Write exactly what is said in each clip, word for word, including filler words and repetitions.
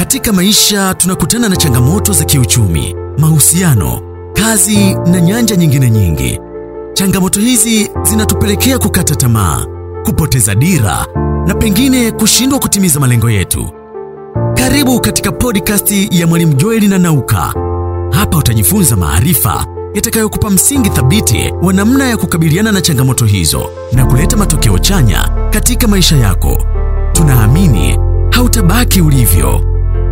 Katika maisha tunakutana na changamoto za kiuchumi, mahusiano, kazi na nyanja nyingine nyingi. Changamoto hizi zinatupelekea kukata tamaa, kupoteza dira na pengine kushindwa kutimiza malengo yetu. Karibu katika podcast ya Mwalimu Joel na Nauka. Hapa utajifunza maarifa yatakayokupa msingi thabiti wa namna ya kukabiliana na changamoto hizo na kuleta matokeo chanya katika maisha yako. Tunaamini hautabaki ulivyo.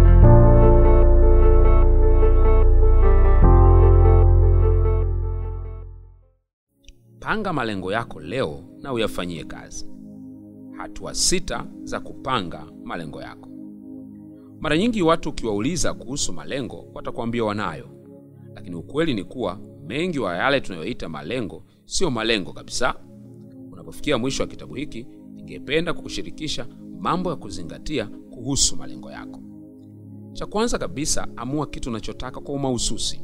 Panga malengo yako leo na uyafanyie kazi. Hatua sita za kupanga malengo yako. Mara nyingi watu ukiwauliza kuhusu malengo watakwambia wanayo. Lakini ukweli ni kuwa mengi wa yale tunayoita malengo sio malengo kabisa. Unapofikia mwisho wa kitabu hiki, ningependa kukushirikisha mambo ya kuzingatia kuhusu malengo yako. Cha kwanza kabisa, amua kitu unachotaka kwa mahususi.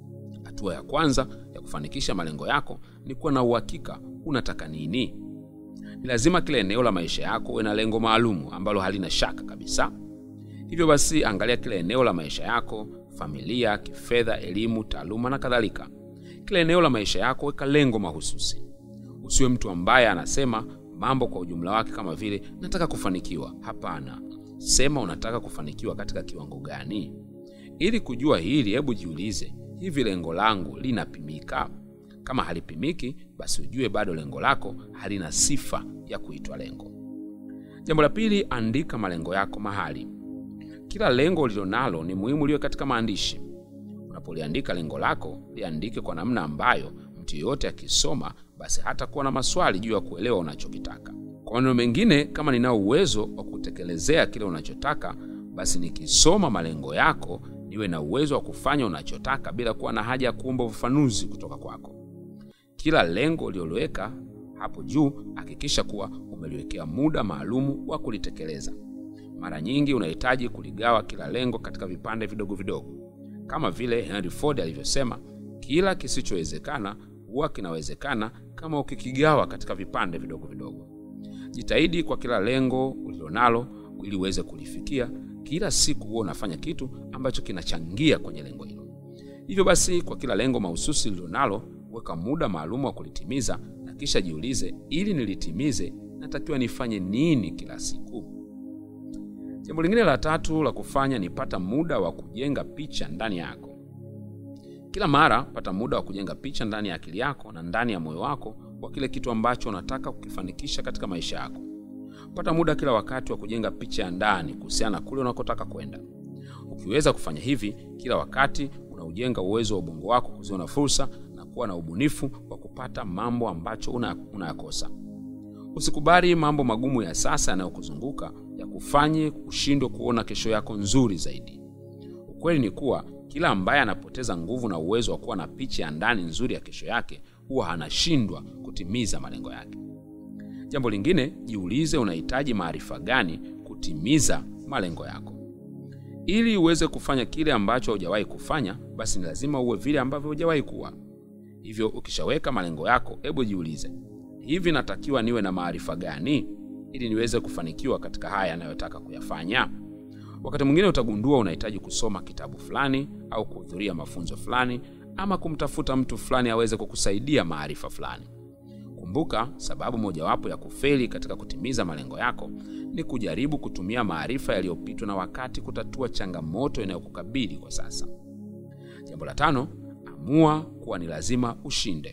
Hatua ya kwanza ya kufanikisha malengo yako ni kuwa na uhakika unataka nini. Ni lazima kila eneo la maisha yako uwe na lengo maalum ambalo halina shaka kabisa. Hivyo basi, angalia kila eneo la maisha yako, familia, kifedha, elimu, taaluma na kadhalika. Kila eneo la maisha yako weka lengo mahususi. Usiwe mtu ambaye anasema mambo kwa ujumla wake kama vile nataka kufanikiwa. Hapana. Sema unataka kufanikiwa katika kiwango gani. Ili kujua hili, hebu jiulize, hivi lengo langu linapimika? Kama halipimiki, basi ujue bado lengo lako halina sifa ya kuitwa lengo. Jambo la pili, andika malengo yako mahali. Kila lengo ulilonalo ni muhimu liwe katika maandishi. Unapoliandika lengo lako, liandike kwa namna ambayo mtu yeyote akisoma basi hata kuwa na maswali juu ya kuelewa unachokitaka. Kwa maneno mengine, kama ninao uwezo wa kutekelezea kile unachotaka, basi nikisoma malengo yako niwe na uwezo wa kufanya unachotaka bila kuwa na haja ya kuomba ufafanuzi kutoka kwako. Kila lengo ulioloweka hapo juu, hakikisha kuwa umeliwekea muda maalumu wa kulitekeleza. Mara nyingi unahitaji kuligawa kila lengo katika vipande vidogo vidogo. Kama vile Henry Ford alivyosema, kila kisichowezekana huwa kinawezekana kama ukikigawa katika vipande vidogo vidogo. Jitahidi kwa kila lengo ulilonalo ili uweze kulifikia. Kila siku huwa unafanya kitu ambacho kinachangia kwenye lengo hilo. Hivyo basi, kwa kila lengo mahususi ulilonalo, weka muda maalum wa kulitimiza na kisha jiulize, ili nilitimize natakiwa nifanye nini kila siku. Jambo lingine la tatu la kufanya ni pata muda wa kujenga picha ndani yako. Kila mara pata muda wa kujenga picha ndani ya akili yako na ndani ya moyo wako kwa kile kitu ambacho unataka kukifanikisha katika maisha yako. Pata muda kila wakati wa kujenga picha ya ndani kuhusiana na kule unakotaka kwenda. Ukiweza kufanya hivi kila wakati, unaujenga uwezo wa ubongo wako kuziona fursa na kuwa na ubunifu wa kupata mambo ambacho unayakosa. Una Usikubali mambo magumu ya sasa yanayokuzunguka ya kufanye ushindwe kuona kesho yako nzuri zaidi. Ukweli ni kuwa kila ambaye anapoteza nguvu na uwezo wa kuwa na picha ya ndani nzuri ya kesho yake huwa anashindwa kutimiza malengo yake. Jambo lingine, jiulize unahitaji maarifa gani kutimiza malengo yako. Ili uweze kufanya kile ambacho hujawahi kufanya, basi ni lazima uwe vile ambavyo hujawahi kuwa. Hivyo ukishaweka malengo yako, hebu jiulize, hivi natakiwa niwe na maarifa gani ili niweze kufanikiwa katika haya ninayotaka kuyafanya? Wakati mwingine utagundua unahitaji kusoma kitabu fulani au kuhudhuria mafunzo fulani ama kumtafuta mtu fulani aweze kukusaidia maarifa fulani. Kumbuka, sababu mojawapo ya kufeli katika kutimiza malengo yako ni kujaribu kutumia maarifa yaliyopitwa na wakati kutatua changamoto inayokukabili kwa sasa. Jambo la tano, amua kuwa ni lazima ushinde.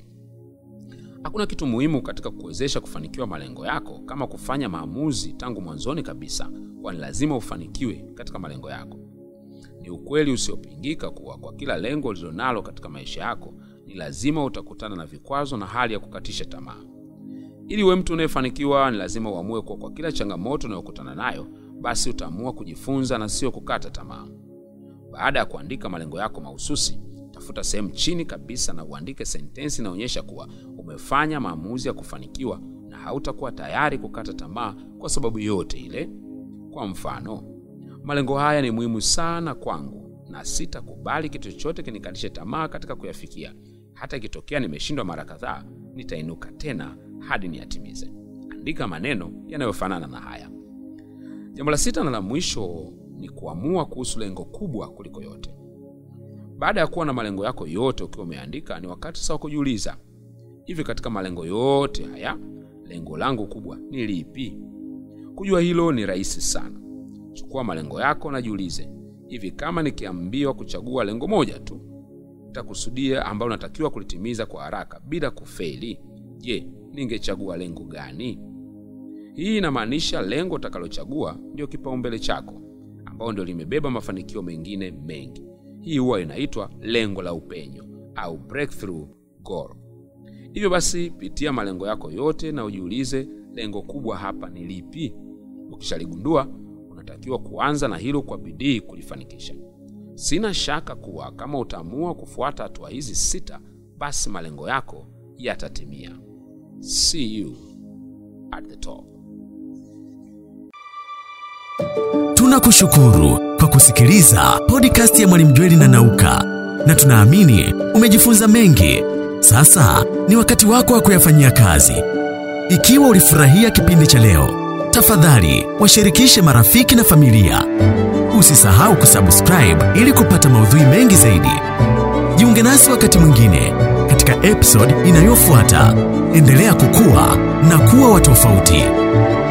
Hakuna kitu muhimu katika kuwezesha kufanikiwa malengo yako kama kufanya maamuzi tangu mwanzoni kabisa kwa ni lazima ufanikiwe katika malengo yako. Ni ukweli usiopingika kuwa kwa kila lengo ulilonalo katika maisha yako, ni lazima utakutana na vikwazo na hali ya kukatisha tamaa. Ili uwe mtu unayefanikiwa, ni lazima uamue kwa kwa kila changamoto unayokutana nayo, basi utaamua kujifunza na sio kukata tamaa. Baada ya kuandika malengo yako mahususi, tafuta sehemu chini kabisa na uandike sentensi inaonyesha kuwa umefanya maamuzi ya kufanikiwa na hautakuwa tayari kukata tamaa kwa sababu yote ile. Kwa mfano, malengo haya ni muhimu sana kwangu na sitakubali kitu chochote kinikatishe tamaa katika kuyafikia. Hata ikitokea nimeshindwa mara kadhaa, nitainuka tena hadi niyatimize. Andika maneno yanayofanana na haya. Jambo la sita na la mwisho ni kuamua kuhusu lengo kubwa kuliko yote. Baada ya kuwa na malengo yako yote ukiwa umeandika, ni wakati sasa kujiuliza, hivi katika malengo yote haya, lengo langu kubwa ni lipi? Kujua hilo ni rahisi sana. Chukua malengo yako na jiulize, hivi kama nikiambiwa kuchagua lengo moja tu, nitakusudia ambalo natakiwa kulitimiza kwa haraka bila kufeli, je, ningechagua lengo gani? Hii inamaanisha lengo utakalochagua ndio kipaumbele chako, ambao ndio limebeba mafanikio mengine mengi. Hii huwa inaitwa lengo la upenyo au breakthrough goal. Hivyo basi, pitia malengo yako yote na ujiulize lengo kubwa hapa ni lipi. Ukishaligundua, unatakiwa kuanza na hilo kwa bidii kulifanikisha. Sina shaka kuwa kama utaamua kufuata hatua hizi sita, basi malengo yako yatatimia. See you at the top. Tunakushukuru kwa kusikiliza podcast ya Mwalimu Joeli na Nauka, na tunaamini umejifunza mengi. Sasa ni wakati wako wa kuyafanyia kazi. Ikiwa ulifurahia kipindi cha leo, tafadhali washirikishe marafiki na familia. Usisahau kusubscribe ili kupata maudhui mengi zaidi. Jiunge nasi wakati mwingine katika episode inayofuata. Endelea kukua na kuwa wa tofauti.